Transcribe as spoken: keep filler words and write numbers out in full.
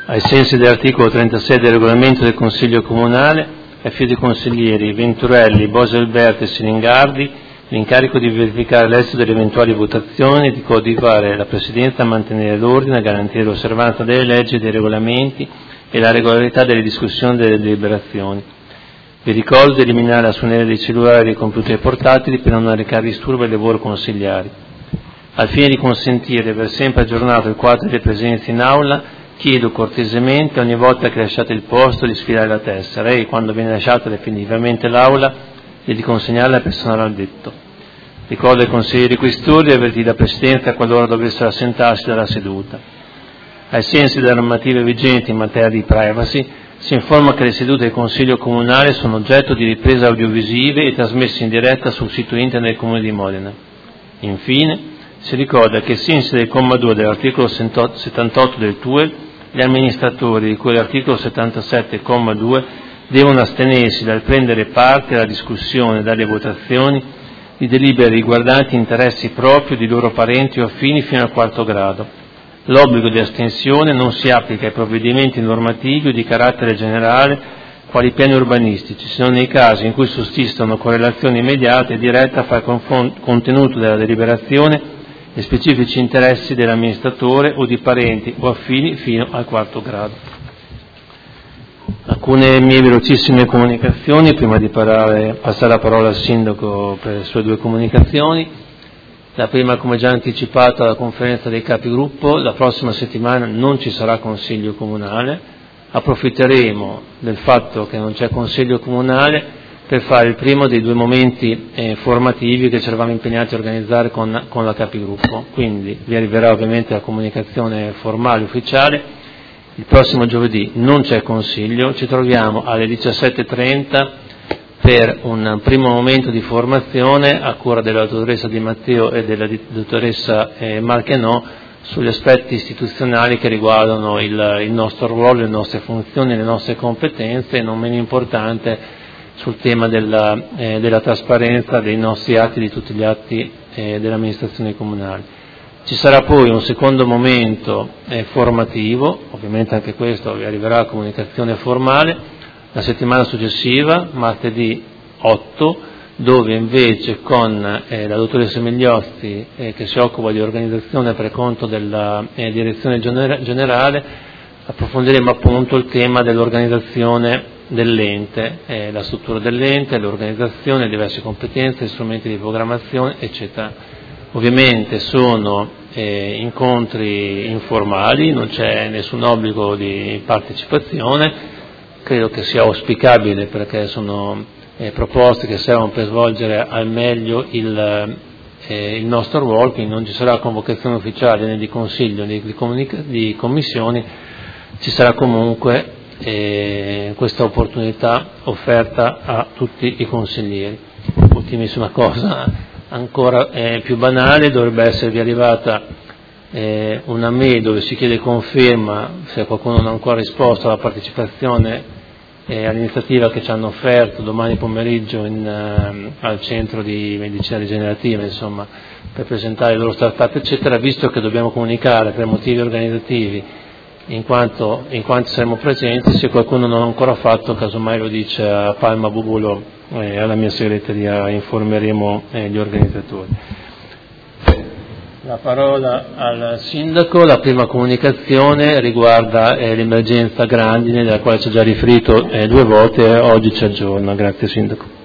Ai sensi dell'articolo trentasei del regolamento del Consiglio Comunale, ai fioti consiglieri Venturelli, Bosio Alberti e Siningardi l'incarico di verificare l'esito delle eventuali votazioni e di coadiuvare la Presidenza a mantenere l'ordine, a garantire l'osservanza delle leggi e dei regolamenti e la regolarità delle discussioni e delle deliberazioni. Vi ricordo di eliminare la suoneria dei cellulari e dei computer portatili per non arrecare disturbo ai lavori consigliari. Al fine di consentire di aver sempre aggiornato il quadro delle presenze in aula, chiedo cortesemente ogni volta che lasciate il posto di sfilare la tessera e, quando viene lasciata definitivamente l'aula, e di consegnarla al personale addetto. Ricordo ai consiglieri questori di avvertire la Presidenza qualora dovessero assentarsi dalla seduta. Ai sensi della normativa vigente in materia di privacy, si informa che le sedute del Consiglio Comunale sono oggetto di riprese audiovisive e trasmesse in diretta sul sito internet del Comune di Modena. Infine, si ricorda che ai sensi del comma due dell'articolo settantotto del T U E L, gli amministratori di cui l'articolo settantasette, comma due, devono astenersi dal prendere parte alla discussione e dalle votazioni di delibere riguardanti interessi propri o di loro parenti o affini fino al quarto grado. L'obbligo di astensione non si applica ai provvedimenti normativi o di carattere generale, quali piani urbanistici, se non nei casi in cui sussistono correlazioni immediate e dirette fra il contenuto della deliberazione e specifici interessi dell'amministratore o di parenti o affini fino al quarto grado. Alcune mie velocissime comunicazioni prima di parare, passare la parola al Sindaco per le sue due comunicazioni. La prima, come già anticipato alla conferenza dei capigruppo, la prossima settimana non ci sarà Consiglio Comunale. Approfitteremo del fatto che non c'è Consiglio Comunale per fare il primo dei due momenti eh, formativi che ci eravamo impegnati a organizzare con, con la capigruppo. Quindi vi arriverà ovviamente la comunicazione formale ufficiale. Il prossimo giovedì non c'è Consiglio, ci troviamo alle diciassette e trenta per un primo momento di formazione a cura della dottoressa Di Matteo e della dottoressa eh, Marchenò sugli aspetti istituzionali che riguardano il, il nostro ruolo, le nostre funzioni, le nostre competenze e, non meno importante, sul tema della, eh, della trasparenza dei nostri atti, di tutti gli atti eh, dell'amministrazione comunale. Ci sarà poi un secondo momento eh, formativo, ovviamente anche questo vi arriverà la comunicazione formale, la settimana successiva, martedì otto, dove invece con eh, la dottoressa Migliozzi, eh, che si occupa di organizzazione per conto della eh, direzione gener- generale, approfondiremo appunto il tema dell'organizzazione dell'ente, eh, la struttura dell'ente, l'organizzazione, le diverse competenze, strumenti di programmazione, eccetera. Ovviamente sono eh, incontri informali, non c'è nessun obbligo di partecipazione, credo che sia auspicabile perché sono eh, proposte che servono per svolgere al meglio il, eh, il nostro ruolo, quindi non ci sarà convocazione ufficiale né di consiglio né di, comunica- di commissioni, ci sarà comunque eh, questa opportunità offerta a tutti i consiglieri. Ultimissima cosa, ancora eh, più banale, dovrebbe esservi arrivata eh, una mail dove si chiede conferma, se qualcuno non ha ancora risposto, alla partecipazione eh, all'iniziativa che ci hanno offerto domani pomeriggio in, eh, al centro di medicina rigenerativa, insomma, per presentare il loro startup, eccetera, visto che dobbiamo comunicare per motivi organizzativi in quanto, in quanto saremo presenti. Se qualcuno non l'ha ancora fatto, casomai lo dice a Palma Bubulo, eh, alla mia segreteria informeremo eh, gli organizzatori. La parola al Sindaco. La prima comunicazione riguarda eh, l'emergenza grandine, della quale ci ha già riferito eh, due volte, oggi ci aggiorna. Grazie Sindaco.